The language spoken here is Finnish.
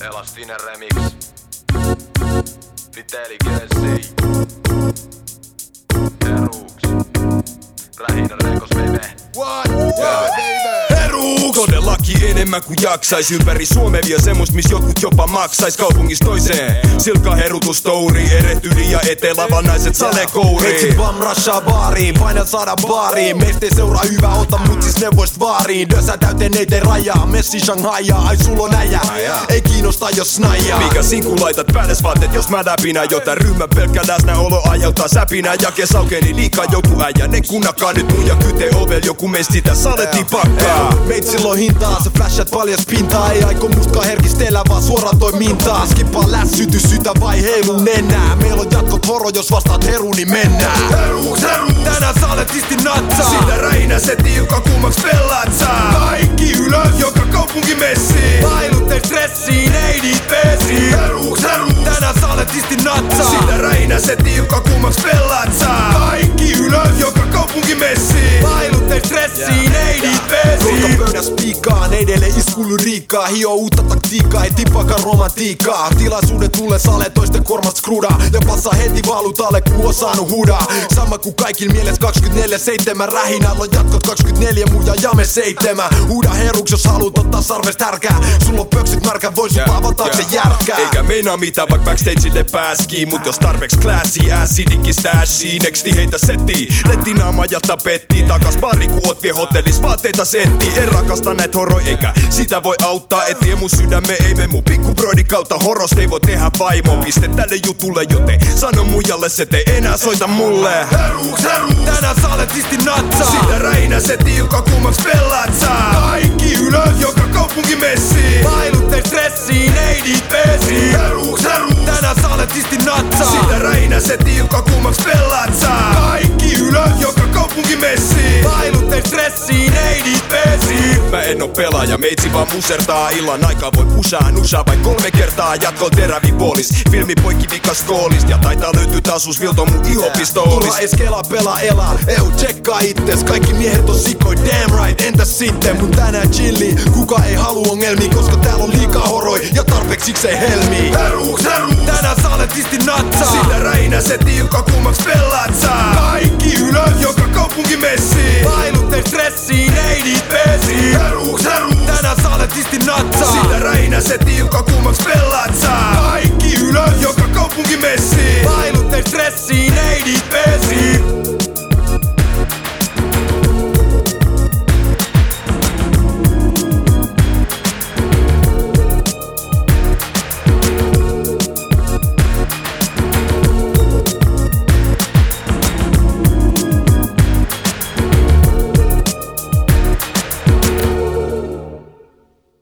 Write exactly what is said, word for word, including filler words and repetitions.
Elastinen remix. Intelligenssi. Heruuksi. Rähinä reikos baby. What? Yeah, baby. Heruuks! Todellakin enemmän kuin jaksais. Ympäri Suomea vie semmos, mis jotkut jopa maksais. Kaupungista toiseen Silkka herutustouri. Eretyli ja etelävän naiset salekouriin. Heksit vaan rashaa baariin, painat saada baariin. Meistä ei seuraa hyvä, ota mut siis neuvoist vaariin. Dösä täyteen ei tee rajaa, Messi Shanghaia. Ai sul on äijä, ei kiinnosta jos snaijaa. Mikä sinku laitat päädes vaatteet jos mä läpinä. Jota ryhmä pelkkä läsnäolo aiheuttaa säpinä. Ja kesaukeni liikaa joutuu äijä. Ne kunnakaan nyt mun ja kyte ovel. Joku meistä sitä saletti pakkaa. Meitsillä on hintaa, sä flashat paljas pintaa. Ei aiko muskaa herkistellä vaan suoraan toi mintaa. Skippaa lässyty, sytä vai heilu nenää. Meillä on jatkot horo, jos vastaat heru niin mennään. Heruuks, heruuks! Tänään saletisti natsaa. Sitä räinä se tiukka kummaks pelaat saa. Kaikki ylös, joka kaupunki messiin. Pailutteet stressiin, ei niit peesiin. Heruuks, heruuks! Tänään saletisti natsaa. Sitä räinä se tiukka kummaks pelaat saa. Kaikki ylös, joka kaupunki messiin. Pailutteet stressiin, ei niit peesiin. Ruokapöydäs piikaan, edelleen iskuilu riikkaa. Hio uutta taktiikkaa, ei tippakaan romantiikkaa. Tilaisuuden tulee sale toisten kormat skrudaa. Ja passa heti valutalle, kun on saanut hudaa. Sama kuin kaikilla mielessä kaksikymmentäneljä seitsemän. Rähinällä on jatkot kaksikymmentäneljä, muja jame seitsemän. Huuda heruks, jos haluut ottaa sarvesta härkää. Sulla on pöksit märkä, voi sut avaa taakse järkkää. Eikä meinaa mitään, vaik backstageille pääskii. Mut jos tarpeeks classy, ässidikki stashii. Nexti heitä settii, rettinaama ja tapettii. Takas pari ku oot vie hotellis, vaatteita settii. En rakasta näit horoi, eikä sitä voi auttaa. Et vie mun sydäme, ei me mun pikku broidi kautta. Horosta ei voi tehdä vaimo, piste tälle jutulle. Joten sano muijalle, se te enää soita mulle. Heruuks, heruuks! Tänään saletisti natsaa. Sitä räinä se tiukka kummaks pelaat saa. Kaikki ylös, joka kaupunki messiin. Pailutteet stressiin, ei niit peesiin. Heruuks, heruuks! Tänään saletisti natsaa. Sitä räinä se tiukka kummaks pelaat saa. Kaikki ylös, joka kaupunki messiin. Pailutteet stressiin, ei niit peesiin. Mä en oo pelaaja, meitsi vaan musertaa. Illan aikaa voi pushaa, nusaa vain kolme kertaa. Jatko terävi poolis, filmi poikki vikas koolist. Ja taitaa löytyy taas vilto mun ihopistoolis. Turha ees kelaa, pelaa elaa. Eu, tsekkaa ittes, kaikki miehet on sikoi. Damn right, entäs sitten? Mun tänään chilli, kuka ei halu ongelmia. Koska täällä on liikaa horoi ja tarpeeksi siksei helmii. Heruuks, heruuks! Tänään saletisti natsaa. Sitä räinä se tiukka kummaks pelaat saa. Kaikki ylös, joka kaupunki messiin. Pailutteet stressiin, ei niit peesiin. Heruuks, heruuks! Tänään saletisti natsaa. Sitä räinä se tiukka kummaks pelaat saa. Kaikki ylös, joka kaupunki messiin. Pailutteet stressiin, ei niit peesiin.